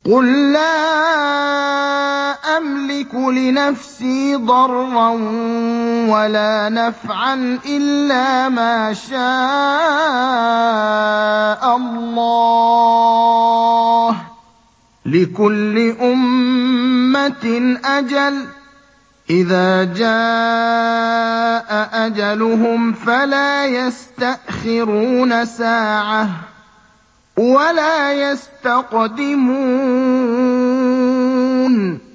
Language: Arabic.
قُل لَّا أَمْلِكُ لِنَفْسِي ضَرًّا وَلَا نَفْعًا إِلَّا مَا شَاءَ اللَّهُ ۗ لِكُلِّ أُمَّةٍ أَجَلٌ ۚ إِذَا جَاءَ أَجَلُهُمْ فَلَا يَسْتَأْخِرُونَ سَاعَةً ۖ وَلَا يَسْتَقْدِمُونَ